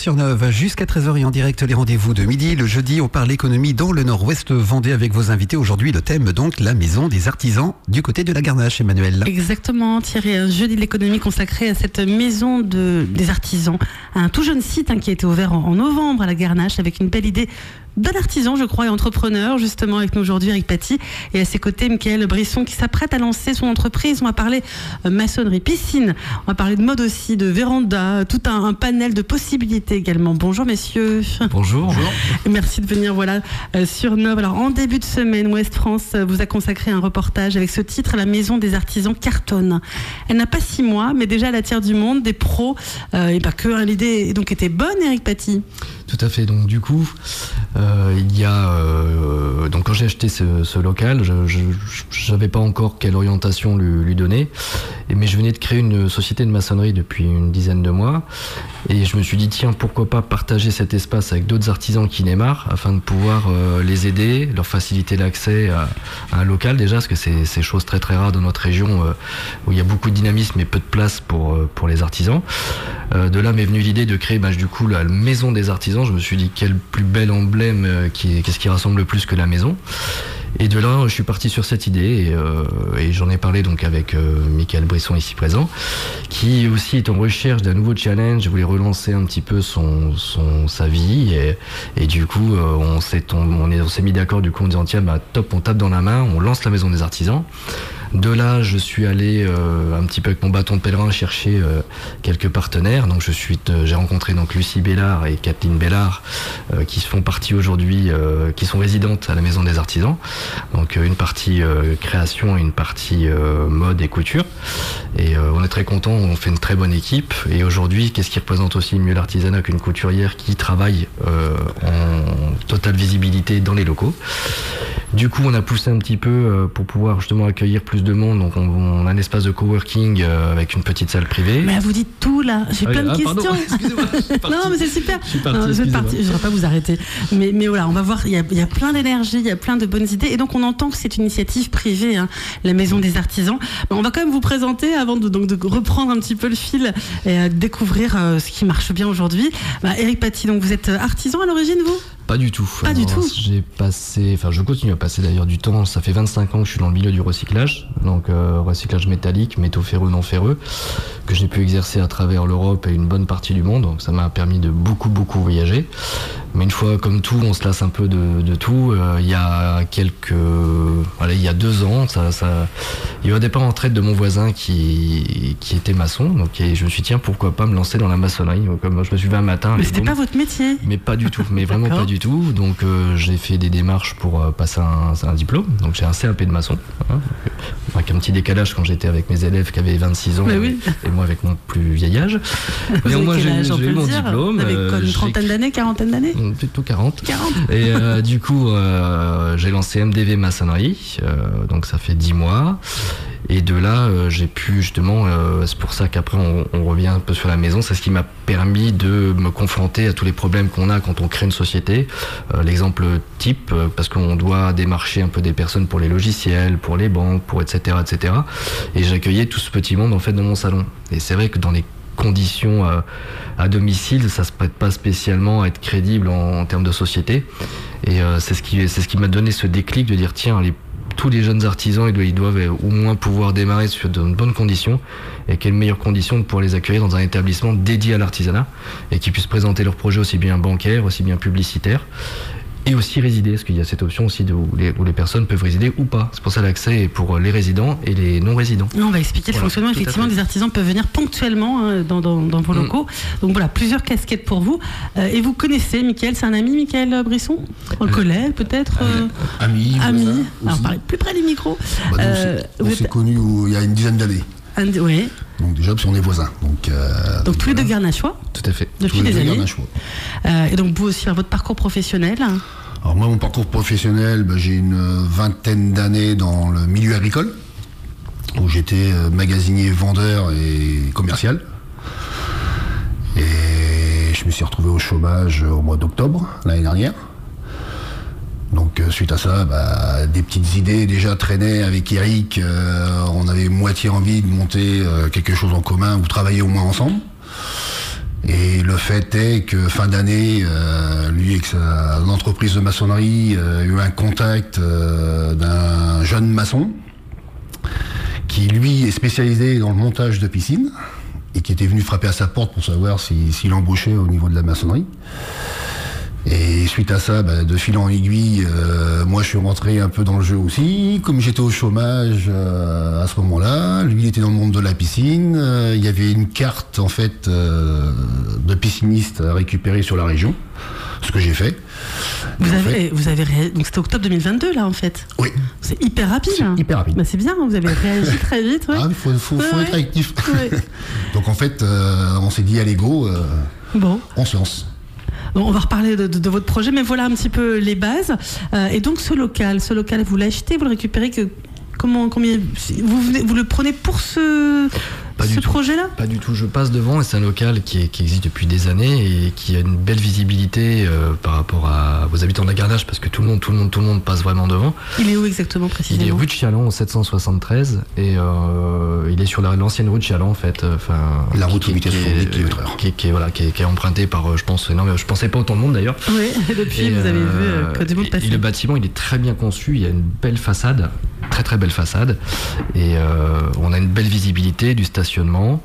sur Neuve jusqu'à 13h et en direct les rendez-vous de midi. Le jeudi, on parle économie dans le nord-ouest Vendée avec vos invités. Aujourd'hui, le thème donc la maison des artisans du côté de la Garnache, Emmanuel. Exactement, Thierry, un jeudi de l'économie consacré à cette maison des artisans. Un tout jeune site qui a été ouvert en novembre à la Garnache avec une belle idée d'un artisan, je crois, et entrepreneur, justement, avec nous aujourd'hui, Eric Paty, et à ses côtés, Michael Brisson, qui s'apprête à lancer son entreprise. On va parler maçonnerie, piscine, on va parler de mode aussi, de véranda, tout un panel de possibilités également. Bonjour, messieurs. Bonjour. Et merci de venir, sur Neuve. Alors, en début de semaine, Ouest France vous a consacré un reportage avec ce titre, La maison des artisans cartonne. Elle n'a pas 6 mois, mais déjà, elle attire du monde, des pros, et pas que. L'idée, donc, était bonne, Eric Paty. Tout à fait. Donc, du coup, donc quand j'ai acheté ce local, je savais pas encore quelle orientation lui donner, mais je venais de créer une société de maçonnerie depuis une dizaine de mois, et je me suis dit tiens, pourquoi pas partager cet espace avec d'autres artisans qui démarrent afin de pouvoir les aider, leur faciliter l'accès à un local déjà, parce que c'est chose très très rare dans notre région où il y a beaucoup de dynamisme et peu de place pour les artisans. De là m'est venue l'idée de créer du coup la maison des artisans. Je me suis dit quel plus bel emblème, qu'est-ce qui rassemble le plus que la maison. Et de là, je suis parti sur cette idée et j'en ai parlé donc avec Michael Brisson ici présent, qui aussi est en recherche d'un nouveau challenge. Je voulais relancer un petit peu sa vie et du coup, on s'est mis d'accord du coup en disant tiens, top, on tape dans la main, on lance la maison des artisans. De là, je suis allé un petit peu avec mon bâton de pèlerin chercher quelques partenaires. Donc j'ai rencontré donc Lucie Bellard et Kathleen Bellard qui font partie aujourd'hui, qui sont résidentes à la Maison des Artisans. Donc une partie création et une partie mode et couture. Et on est très contents, on fait une très bonne équipe. Et aujourd'hui, qu'est-ce qui représente aussi mieux l'artisanat qu'une couturière qui travaille en totale visibilité dans les locaux. Du coup, on a poussé un petit peu pour pouvoir justement accueillir plus de monde. Donc, on a un espace de coworking avec une petite salle privée. Mais vous dites tout là, j'ai plein de questions. Pardon, excusez-moi, non, mais c'est super. Je suis parti, je ne vais pas vous arrêter. Mais voilà, on va voir, il y a plein d'énergie, il y a plein de bonnes idées. Et donc, on entend que c'est une initiative privée, la Maison des Artisans. On va quand même vous présenter avant de reprendre un petit peu le fil et découvrir ce qui marche bien aujourd'hui. Eric Paty, donc vous êtes artisan à l'origine, vous ? Pas du tout. Pas du tout. Je continue à passer d'ailleurs du temps. Ça fait 25 ans que je suis dans le milieu du recyclage. Donc recyclage métallique, métaux ferreux, non ferreux, que j'ai pu exercer à travers l'Europe et une bonne partie du monde. Donc ça m'a permis de beaucoup voyager. Mais une fois, comme tout, on se lasse un peu de tout. Il y a 2 ans, il y a eu un départ en retraite de mon voisin qui était maçon. Donc je me suis dit tiens, pourquoi pas me lancer dans la maçonnerie. Comme je me suis levé un matin. Mais c'était pas votre métier. Mais pas du tout. Mais vraiment pas du tout. Donc j'ai fait des démarches pour passer un diplôme. Donc j'ai un CAP de maçon. Avec un petit décalage quand j'étais avec mes élèves qui avaient 26 ans et moi avec mon plus vieil âge. Néanmoins, j'ai eu mon diplôme. Avec une trentaine d'années, quarantaine d'années ? Plutôt 40. Et du coup, j'ai lancé MDV Maçonnerie. Donc ça fait 10 mois. Et de là, j'ai pu justement, c'est pour ça qu'après on revient un peu sur la maison, c'est ce qui m'a permis de me confronter à tous les problèmes qu'on a quand on crée une société. L'exemple type, parce qu'on doit démarcher un peu des personnes pour les logiciels, pour les banques, pour etc. Et j'accueillais tout ce petit monde en fait dans mon salon. Et c'est vrai que dans les conditions à domicile, ça se prête pas spécialement à être crédible en termes de société. Et c'est ce qui m'a donné ce déclic de dire tiens, tous les jeunes artisans, ils doivent au moins pouvoir démarrer sur de bonnes conditions. Et quelles meilleures conditions de pouvoir les accueillir dans un établissement dédié à l'artisanat et qui puissent présenter leurs projets aussi bien bancaires, aussi bien publicitaires. Et aussi résider, parce qu'il y a cette option aussi où les personnes peuvent résider ou pas. C'est pour ça l'accès est pour les résidents et les non-résidents. On va expliquer le fonctionnement. Effectivement, des artisans peuvent venir ponctuellement dans vos locaux. Donc voilà, plusieurs casquettes pour vous. Et vous connaissez Michael, c'est un ami, Michael Brisson ? Un collègue peut-être Ami. Alors parlez plus près du micro. On s'est connus il y a une dizaine d'années. Oui. Donc déjà, parce qu'on est voisins. Donc tous les deux Garnachois. Tout à fait. Depuis des années. Et donc vous aussi, votre parcours professionnel. Alors moi, mon parcours professionnel, j'ai une vingtaine d'années dans le milieu agricole, où j'étais magasinier, vendeur et commercial. Et je me suis retrouvé au chômage au mois d'octobre, l'année dernière. Donc suite à ça, des petites idées déjà traînaient avec Eric. On avait moitié envie de monter quelque chose en commun ou travailler au moins ensemble. Et le fait est que fin d'année, lui avec son entreprise de maçonnerie a eu un contact d'un jeune maçon qui lui est spécialisé dans le montage de piscines et qui était venu frapper à sa porte pour savoir s'il embauchait au niveau de la maçonnerie. Et suite à ça, de fil en aiguille, moi je suis rentré un peu dans le jeu aussi. Comme j'étais au chômage à ce moment-là, lui il était dans le monde de la piscine. Il y avait une carte en fait de pisciniste à récupérer sur la région, ce que j'ai fait. Donc c'était octobre 2022 là en fait. Oui. C'est hyper rapide. C'est hyper rapide. C'est bien, vous avez réagi très vite. Ouais. Ah, il faut être actif. Ouais. Donc en fait, on s'est dit allez go, on se lance. Bon, on va reparler de votre projet, mais voilà un petit peu les bases. Et donc ce local, vous l'achetez, vous le récupérez combien vous le prenez pour ce projet-là ? Pas du tout. Je passe devant et c'est un local qui existe depuis des années et qui a une belle visibilité par rapport aux habitants de la Garnache parce que tout le monde passe vraiment devant. Il est où exactement précisément ? Il est rue de Chialan au 773 et il est sur l'ancienne rue de Chialan en fait. La route qui est empruntée par je pense énormément. Je pensais pas autant de monde d'ailleurs. Oui. Depuis vous avez vu que du monde passer. Et le bâtiment il est très bien conçu. Il y a une belle façade, très très belle façade et on a une belle visibilité du stationnement.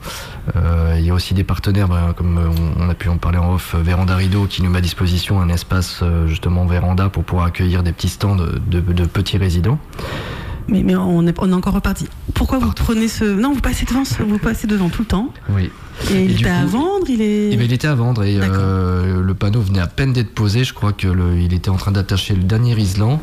Il y a aussi des partenaires, comme on a pu en parler en off, Véranda Rideau qui nous met à disposition un espace justement véranda pour pouvoir accueillir des petits stands de petits résidents. Mais on est encore reparti. Pourquoi vous prenez ce... Non, vous passez devant tout le temps. Oui. Et il était à vendre, il était à vendre et le panneau venait à peine d'être posé. Je crois qu'il était en train d'attacher le dernier islam.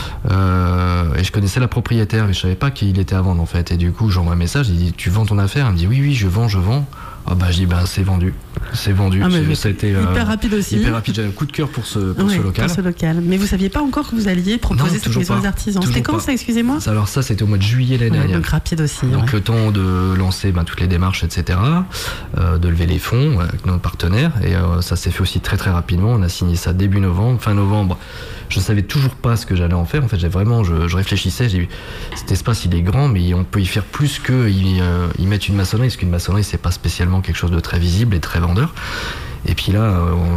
Et je connaissais la propriétaire, mais je savais pas qu'il était à vendre en fait. Et du coup, j'envoie un message, il dit tu vends ton affaire ? Elle me dit oui, je vends. Ah je dis c'est vendu. Ça a été hyper rapide aussi. Hyper rapide, j'avais un coup de cœur pour ce local. Mais vous saviez pas encore que vous alliez proposer cette maison des artisans. C'était quand ça, excusez-moi ? Alors ça, c'était au mois de juillet l'année dernière. Donc rapide aussi. Donc le temps de lancer toutes les démarches, etc., de lever les fonds avec nos partenaires. Et ça s'est fait aussi très très rapidement. On a signé ça début novembre, fin novembre. Je savais toujours pas ce que j'allais en faire. En fait, je réfléchissais. J'ai dit, cet espace, il est grand, mais on peut y faire plus que y mettre une maçonnerie. Parce qu'une maçonnerie, c'est pas spécialement quelque chose de très visible et très vendeur. Et puis là,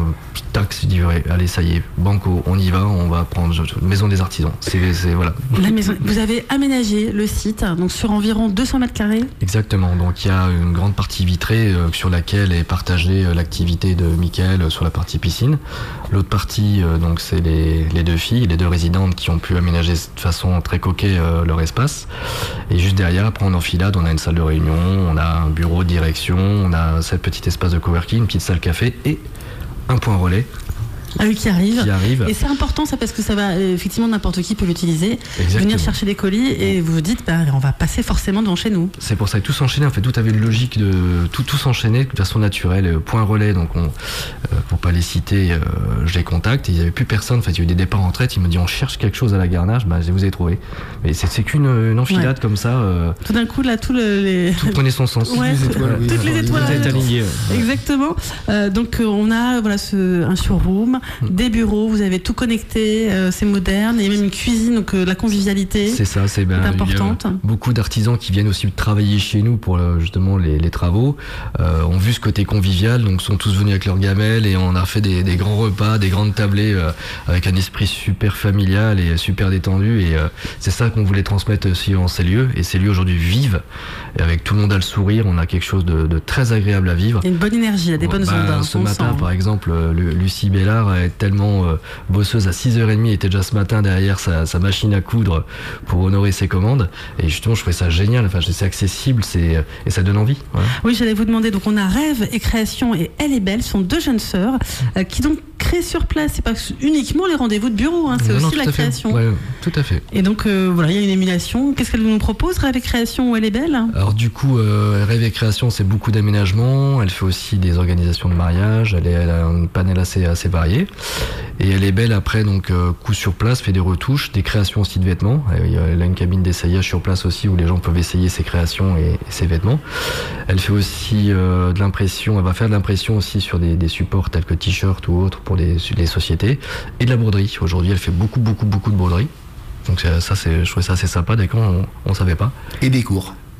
je dis allez, ça y est, banco, on y va, on va prendre maison des artisans. Voilà. La maison. Vous avez aménagé le site, donc sur environ 200 mètres carrés. Exactement. Donc il y a une grande partie vitrée sur laquelle est partagée l'activité de Mickaël sur la partie piscine. L'autre partie, donc c'est les deux filles, les deux résidentes qui ont pu aménager de façon très coquette leur espace. Et juste derrière, après en enfilade, on a une salle de réunion, on a un bureau de direction, on a ce petit espace de coworking, une petite salle café et un point relais. Ah oui, qui arrive. Et c'est important ça parce que ça va, effectivement, n'importe qui peut l'utiliser. Exactement. Venir chercher des colis et vous vous dites, on va passer forcément devant chez nous. C'est pour ça que tout s'enchaînait, en fait, tout avait une logique de tout s'enchaîner de façon naturelle. Point relais, donc pour pas les citer, je les contacte. Il n'y avait plus personne, en fait, il y a eu des départs en retraite. Il me dit, on cherche quelque chose à la Garnache, je vous ai trouvé. Mais c'est qu'une enfilade comme ça. Tout d'un coup, là, tout prenait son sens. Ouais, toutes les étoiles alignées. Exactement. Donc on a un showroom. Des bureaux, vous avez tout connecté, c'est moderne, et même une cuisine, donc la convivialité est importante. Beaucoup d'artisans qui viennent aussi travailler chez nous pour justement les travaux ont vu ce côté convivial, donc sont tous venus avec leurs gamelles et on a fait des grands repas, des grandes tablées avec un esprit super familial et super détendu et c'est ça qu'on voulait transmettre aussi en ces lieux, et ces lieux aujourd'hui vivent et avec tout le monde à le sourire, on a quelque chose de très agréable à vivre. Il y a une bonne énergie, il y a des bonnes ondes. Ce matin par exemple, Lucie Bellard est tellement bosseuse, à 6h30 était déjà ce matin derrière sa machine à coudre pour honorer ses commandes, et justement je trouvais ça génial, c'est accessible, et ça donne envie. Ouais. Oui, j'allais vous demander, donc on a Rêve et Création et Elle est Belle, sont deux jeunes sœurs qui donc créent sur place, c'est pas uniquement les rendez-vous de bureau, c'est aussi la création. Ouais, tout à fait. Et donc il y a une émulation. Qu'est-ce qu'elle nous propose, Rêve et Création ou Elle est Belle ? Alors du coup, Rêve et Création, c'est beaucoup d'aménagements, elle fait aussi des organisations de mariage, elle a un panel assez varié, et Elle est Belle après, donc coup sur place, fait des retouches, des créations aussi de vêtements, elle a une cabine d'essayage sur place aussi où les gens peuvent essayer ses créations et ses vêtements. Elle fait aussi de l'impression, elle va faire de l'impression aussi sur des supports tels que t-shirts ou autres pour les sociétés, et de la broderie. Aujourd'hui elle fait beaucoup de broderie, donc ça je trouvais ça assez sympa, d'accord, on savait pas. Et des cours.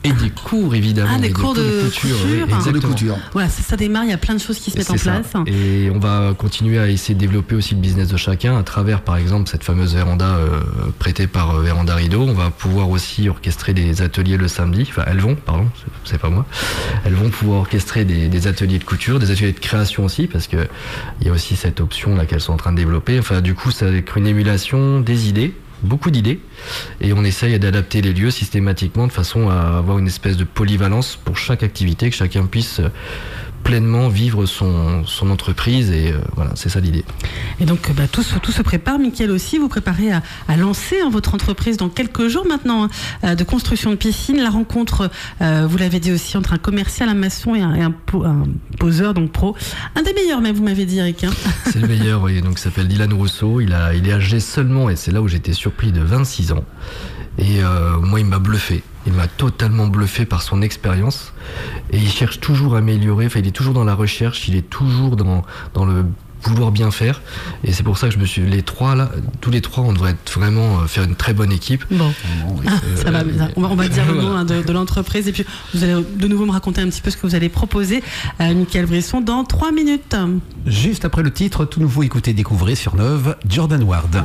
Et des cours, évidemment. Des cours de couture. Oui, exactement. Voilà, ça démarre, il y a plein de choses qui se mettent en place. Et on va continuer à essayer de développer aussi le business de chacun à travers, par exemple, cette fameuse véranda prêtée par Véranda Rideau. On va pouvoir aussi orchestrer des ateliers le samedi. Enfin, c'est pas moi. Elles vont pouvoir orchestrer des ateliers de couture, des ateliers de création aussi, parce que il y a aussi cette option là qu'elles sont en train de développer. Enfin, du coup, ça va être une émulation des idées. Beaucoup d'idées, et on essaye d'adapter les lieux systématiquement de façon à avoir une espèce de polyvalence pour chaque activité, que chacun puisse pleinement vivre son entreprise, et voilà, c'est ça l'idée. Et donc tout se prépare. Mickaël aussi, vous préparez à lancer votre entreprise dans quelques jours maintenant, de construction de piscine. La rencontre, vous l'avez dit aussi, entre un commercial, un maçon et un poseur, donc pro. Un des meilleurs même, vous m'avez dit, Eric. C'est le meilleur, oui. Donc, il s'appelle Dylan Rousseau. Il est âgé seulement, et c'est là où j'étais surpris, de 26 ans. Et moi, il m'a bluffé. Il m'a totalement bluffé par son expérience. Et il cherche toujours à améliorer. Enfin, il est toujours dans la recherche. Il est toujours dans le vouloir bien faire. Et c'est pour ça que tous les trois, on devrait vraiment faire une très bonne équipe. Bon, ça va. On va dire le nom de l'entreprise. Et puis, vous allez de nouveau me raconter un petit peu ce que vous allez proposer, Mickaël Brisson, dans 3 minutes. Juste après le titre, tout nouveau, écoutez, découvrez sur Neuve, Jordan Ward.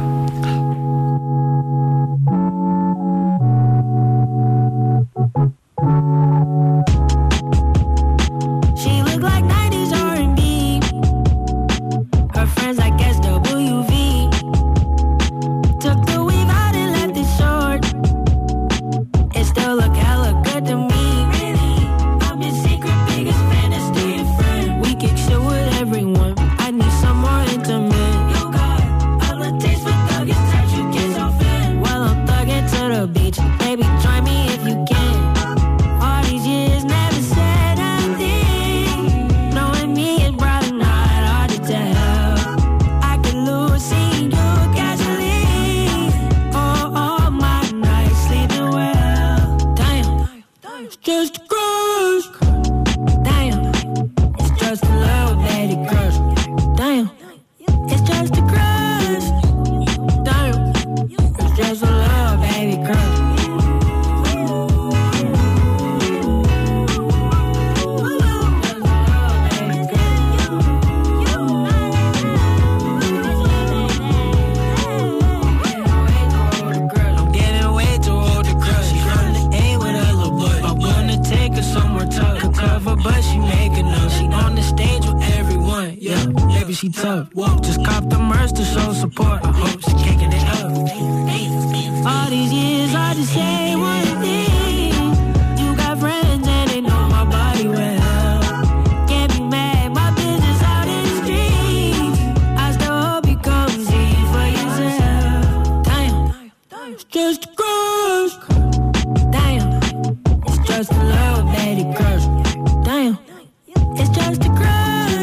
She tough. Just cop the merch to show support. I hope she kicking it up. All these years I just say one thing. You got friends and they know my body well. Can't be mad, my business out in the streets. I still hope you come see for yourself. Damn, it's just a crush. Damn, it's just a little baby crush. Damn, it's just a crush.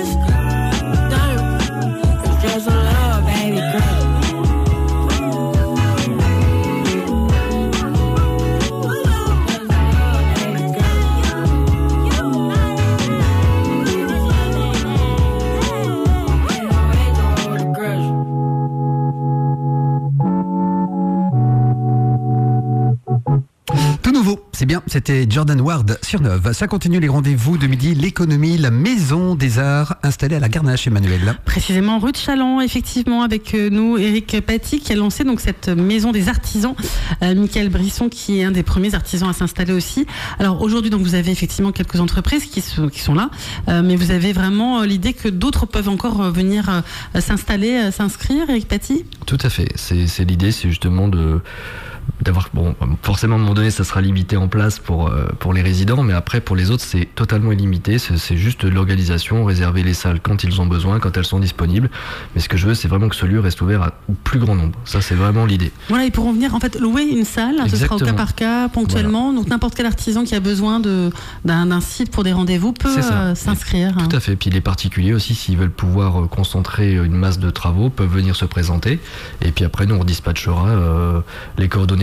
C'est bien, c'était Jordan Ward sur Neuve. Ça continue les rendez-vous de midi, l'économie, la maison des arts installée à la Garnache, Emmanuel. Précisément rue de Chaland, effectivement, avec nous Eric Paty qui a lancé donc cette maison des artisans. Mickaël Brisson qui est un des premiers artisans à s'installer aussi. Alors aujourd'hui, donc vous avez effectivement quelques entreprises qui sont là, mais vous avez vraiment l'idée que d'autres peuvent encore venir s'installer, s'inscrire, Eric Paty ? Tout à fait. C'est l'idée, c'est justement d'avoir, forcément à un moment donné ça sera limité en place pour les résidents, mais après pour les autres c'est totalement illimité, c'est juste de l'organisation, réserver les salles quand ils ont besoin, quand elles sont disponibles, mais ce que je veux c'est vraiment que ce lieu reste ouvert au plus grand nombre, ça c'est vraiment l'idée. Voilà, ils pourront venir en fait louer une salle. Exactement. Ce sera au cas par cas, ponctuellement, voilà. Donc n'importe quel artisan qui a besoin d'un site pour des rendez-vous peut s'inscrire. Tout à fait, puis les particuliers aussi s'ils veulent pouvoir concentrer une masse de travaux peuvent venir se présenter, et puis après nous on dispatchera les coordonnées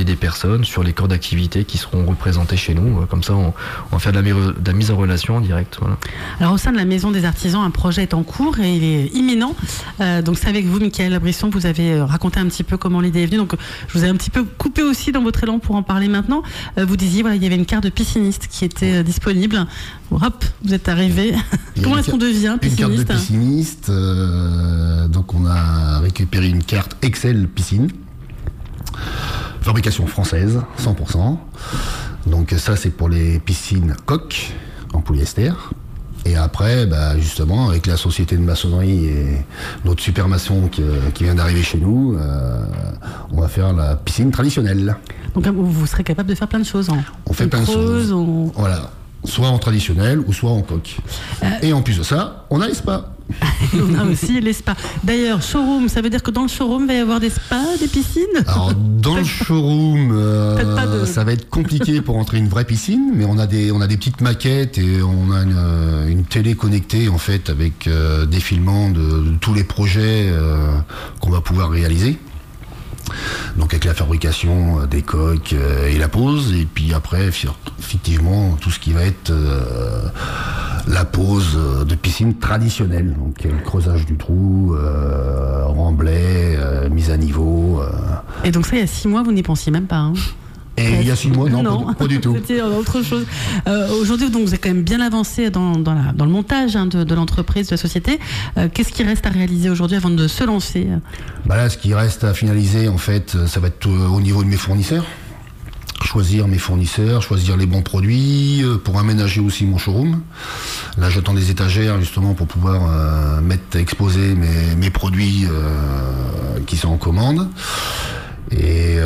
des personnes sur les corps d'activité qui seront représentés chez nous. Comme ça, on va faire de la mise en relation en direct. Voilà. Alors au sein de la Maison des Artisans, un projet est en cours et il est imminent. Donc c'est avec vous, Michael Brisson, vous avez raconté un petit peu comment l'idée est venue. Donc je vous ai un petit peu coupé aussi dans votre élan pour en parler maintenant. Vous disiez, voilà, il y avait une carte de pisciniste qui était disponible. Hop, vous êtes arrivé. Comment est-ce qu'on devient pisciniste? Une carte de pisciniste. Donc on a récupéré une carte Excel piscine. Fabrication française, 100%. Donc ça, c'est pour les piscines coques en polyester. Et après, justement, avec la société de maçonnerie et notre super maçon qui vient d'arriver chez nous, on va faire la piscine traditionnelle. Donc vous serez capable de faire plein de choses. On fait plein de choses. Voilà. Soit en traditionnel ou soit en coque. Et en plus de ça, on a les spas. On a aussi les spas. D'ailleurs, showroom, ça veut dire que dans le showroom, il va y avoir des spas, des piscines? Alors, dans le showroom, ça va être compliqué pour entrer une vraie piscine, mais on a des petites maquettes et on a une télé connectée, en fait, avec des filements de tous les projets qu'on va pouvoir réaliser. Donc avec la fabrication des coques et la pose, et puis après effectivement tout ce qui va être la pose de piscine traditionnelle, donc le creusage du trou, remblai, mise à niveau. Et donc ça, il y a 6 mois, vous n'y pensiez même pas, hein? Et il y a 6 mois, non. Pas du tout. C'était autre chose. Aujourd'hui, donc, vous avez quand même bien avancé dans le montage de l'entreprise, de la société. Qu'est-ce qui reste à réaliser aujourd'hui avant de se lancer? Là, ce qui reste à finaliser, en fait, ça va être au niveau de mes fournisseurs. Choisir mes fournisseurs, choisir les bons produits, pour aménager aussi mon showroom. Là, j'attends des étagères, justement, pour pouvoir exposer mes produits qui sont en commande. Et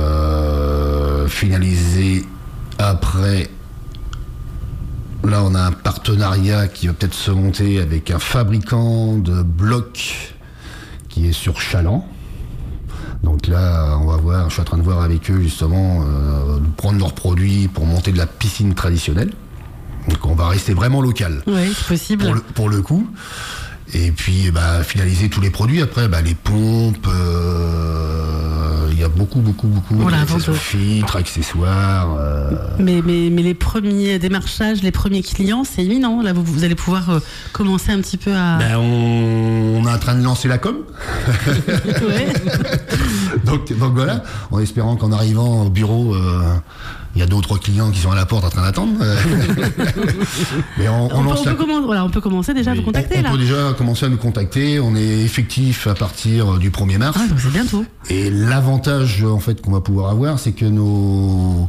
finaliser après. Là, on a un partenariat qui va peut-être se monter avec un fabricant de blocs qui est sur Chaland. Donc là, on va voir, je suis en train de voir avec eux justement prendre leurs produits pour monter de la piscine traditionnelle. Donc on va rester vraiment local. Oui, c'est possible. Pour le coup. Et puis finaliser tous les produits. Après, les pompes, il y a beaucoup voilà, filtres, accessoires. Mais les premiers démarchages, les premiers clients, c'est imminent. Là, vous allez pouvoir commencer un petit peu à... on est en train de lancer la com. Ouais. donc voilà, en espérant qu'en arrivant au bureau... il y a 2 ou 3 clients qui sont à la porte en train d'attendre. Mais on peut commencer déjà à vous contacter. On peut déjà commencer à nous contacter. On est effectif à partir du 1er mars. Ah, donc c'est bientôt. Et l'avantage en fait qu'on va pouvoir avoir, c'est que nos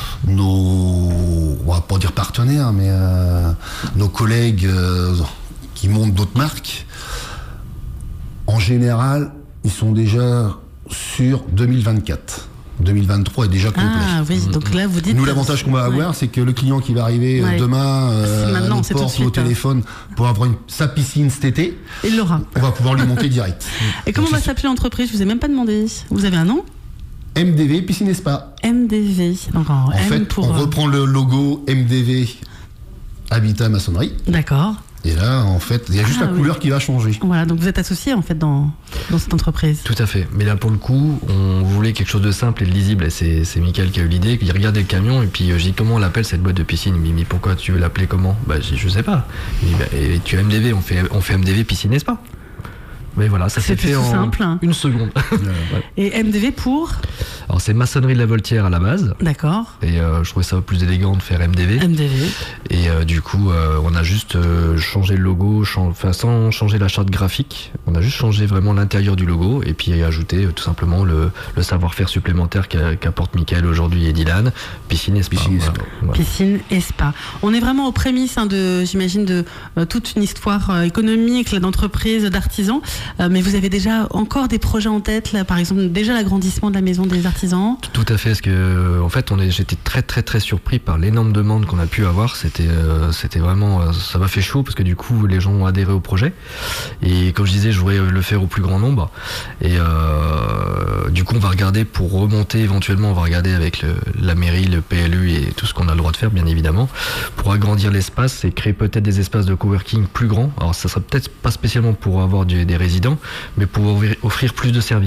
on va pas dire partenaires, mais nos collègues qui montent d'autres marques, en général, ils sont déjà sur 2024. 2023 est déjà complet. Ah oui, donc là vous dites... Nous, l'avantage qu'on va avoir, c'est que le client qui va arriver demain à notre porte ou au téléphone pour avoir sa piscine cet été, il l'aura. On va pouvoir lui monter direct. Et comment va s'appeler l'entreprise? Je vous ai même pas demandé. Vous avez un nom? MDV Piscine et Spa. MDV. Donc en fait, on reprend le logo MDV Habitat Maçonnerie. D'accord. Et là, en fait, il y a juste la couleur qui va changer. Voilà, donc vous êtes associé en fait dans cette entreprise. Tout à fait. Mais là, pour le coup, on voulait quelque chose de simple et de lisible. Et c'est Michael qui a eu l'idée. Il regardait le camion et puis je dis comment on l'appelle cette boîte de piscine. Il me dit mais pourquoi tu veux l'appeler comment? Je sais pas. Il me dit, et tu as MDV, on fait MDV piscine et spa. Mais voilà, ça s'est fait en simple. Une seconde. Ouais. Et MDV pour? Alors c'est Maçonnerie de la Voltière à la base. D'accord. Et je trouvais ça plus élégant de faire MDV. Et du coup, on a juste changé le logo, sans changer la charte graphique. On a juste changé vraiment l'intérieur du logo et puis ajouté tout simplement le savoir-faire supplémentaire qu'apporte Michael aujourd'hui et Dylan. Piscine et spa. Voilà. Piscine et spa. On est vraiment aux prémices j'imagine, de toute une histoire économique d'entreprise, d'artisans. Mais vous avez déjà encore des projets en tête, là, par exemple déjà l'agrandissement de la maison des artisans? Tout à fait, parce que en fait j'étais très très très surpris par l'énorme demande qu'on a pu avoir. C'était vraiment, ça m'a fait chaud parce que du coup les gens ont adhéré au projet. Et comme je disais, je voulais le faire au plus grand nombre. Et du coup on va regarder pour remonter éventuellement, on va regarder avec la mairie, le PLU et tout ce qu'on a le droit de faire bien évidemment, pour agrandir l'espace et créer peut-être des espaces de coworking plus grands. Alors ça sera peut-être pas spécialement pour avoir des résidents, mais pour offrir plus de services.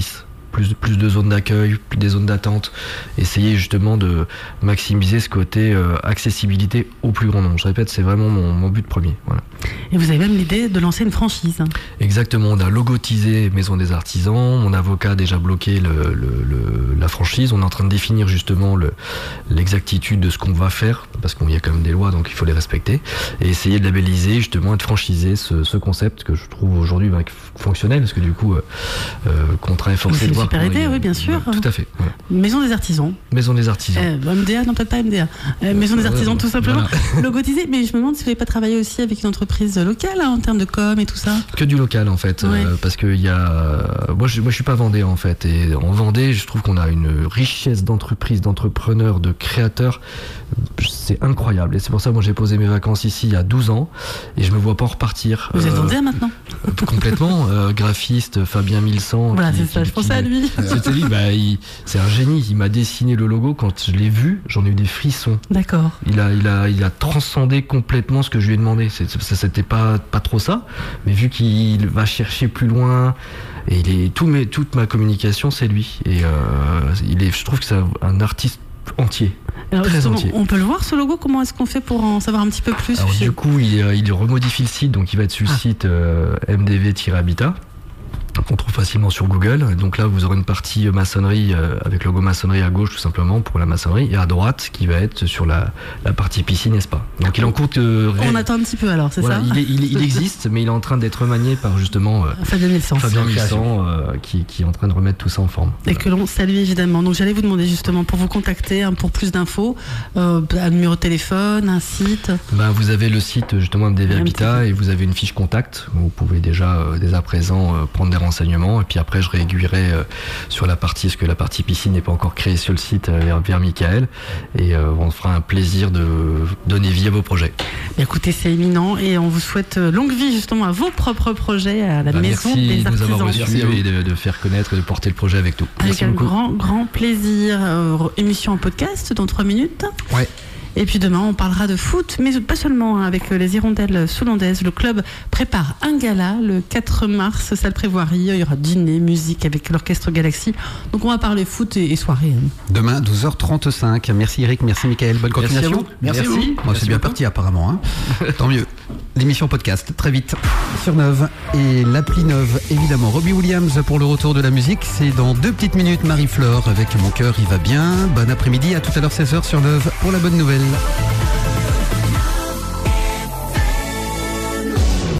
plus de zones d'accueil, plus des zones d'attente, essayer justement de maximiser ce côté accessibilité au plus grand nombre. Je répète, c'est vraiment mon but premier. Voilà. Et vous avez même l'idée de lancer une franchise. Exactement, on a logotisé Maison des Artisans, mon avocat a déjà bloqué la franchise, on est en train de définir justement l'exactitude de ce qu'on va faire, parce qu'il y a quand même des lois, donc il faut les respecter, et essayer de labelliser justement et de franchiser ce concept que je trouve aujourd'hui fonctionnel, parce que du coup, contraint et forcé de voir... C'est une super idée, oui, bien sûr. Tout à fait. Voilà. Maison des Artisans. Maison des Artisans. MDA, non, peut-être pas MDA. Maison des Artisans, tout simplement. Voilà. Logotisé, mais je me demande si vous n'avez pas travaillé aussi avec une entreprise locale, en termes de com et tout ça. Que du local, en fait, ouais. Parce que moi, je suis pas vendéen, en fait, et en Vendée, je trouve qu'on a une richesse d'entreprises, d'entrepreneurs, de créateurs, c'est incroyable, et c'est pour ça que moi j'ai posé mes vacances ici il y a 12 ans, et je me vois pas en repartir. Vous êtes vendéen maintenant? Complètement, graphiste Fabien 1100. Voilà, c'est ça, je pensais à lui. C'était lui, c'est un génie, il m'a dessiné le logo, quand je l'ai vu, j'en ai eu des frissons. D'accord. Il a transcendé complètement ce que je lui ai demandé, c'était pas trop ça, mais vu qu'il va chercher plus loin, et toute ma communication c'est lui, et je trouve que c'est un artiste entier. Alors, très entier. On peut le voir ce logo, comment est-ce qu'on fait pour en savoir un petit peu plus? Alors, du coup, il remodifie le site, donc il va être sur le site MDV-Habitat. On trouve facilement sur Google. Donc là, vous aurez une partie maçonnerie avec le logo maçonnerie à gauche, tout simplement, pour la maçonnerie, et à droite, qui va être sur la partie piscine et spa. Donc il est en cours de... On attend un petit peu alors, c'est ça? Il existe, mais il est en train d'être remanié par justement Fabien 1100, qui est en train de remettre tout ça en forme. Et que l'on salue évidemment. Donc j'allais vous demander justement, pour vous contacter, pour plus d'infos, un numéro de téléphone, un site. Vous avez le site justement MDV Habitat, et vous avez une fiche contact où vous pouvez déjà dès à présent prendre des renseignements, et puis après je réaiguillerai sur la partie, parce que la partie piscine n'est pas encore créée sur le site, vers Michael, et on fera un plaisir de donner vie à vos projets. Écoutez, c'est éminent, et on vous souhaite longue vie justement à vos propres projets, à la Maison des Artisans. Merci de nous avoir reçus et de faire connaître et de porter le projet avec nous. Avec un grand plaisir. Émission en podcast dans 3 minutes. Ouais. Et puis demain, on parlera de foot, mais pas seulement, avec les Hirondelles Soulandaises. Le club prépare un gala le 4 mars, salle Prévoirie. Il y aura dîner, musique avec l'Orchestre Galaxy. Donc on va parler foot et soirée. Demain, 12h35. Merci Eric, merci Mickaël. Bonne continuation. Merci. C'est bien parti apparemment. Hein. Tant mieux. L'émission podcast, très vite, sur Neuve. Et l'appli Neuve, évidemment. Robbie Williams pour le retour de la musique. C'est dans 2 petites minutes. Marie-Flore avec Mon cœur, il va bien. Bon après-midi, à tout à l'heure 16h sur Neuve pour la bonne nouvelle.